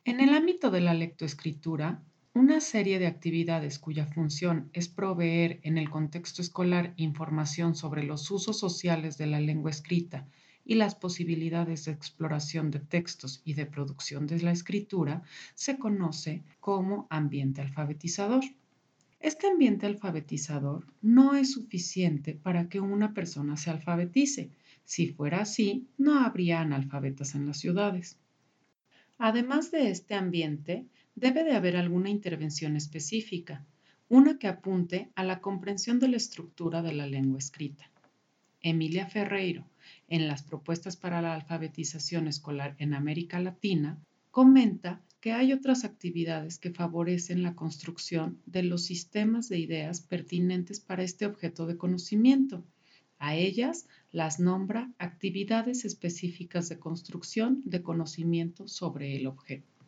En el ámbito de la lectoescritura, una serie de actividades cuya función es proveer en el contexto escolar información sobre los usos sociales de la lengua escrita y las posibilidades de exploración de textos y de producción de la escritura, se conoce como ambiente alfabetizador. Este ambiente alfabetizador no es suficiente para que una persona se alfabetice. Si fuera así, no habría analfabetas en las ciudades. Además de este ambiente, debe de haber alguna intervención específica, una que apunte a la comprensión de la estructura de la lengua escrita. Emilia Ferreiro, en las propuestas para la alfabetización escolar en América Latina, comenta que hay otras actividades que favorecen la construcción de los sistemas de ideas pertinentes para este objeto de conocimiento. A ellas las nombra actividades específicas de construcción de conocimiento sobre el objeto.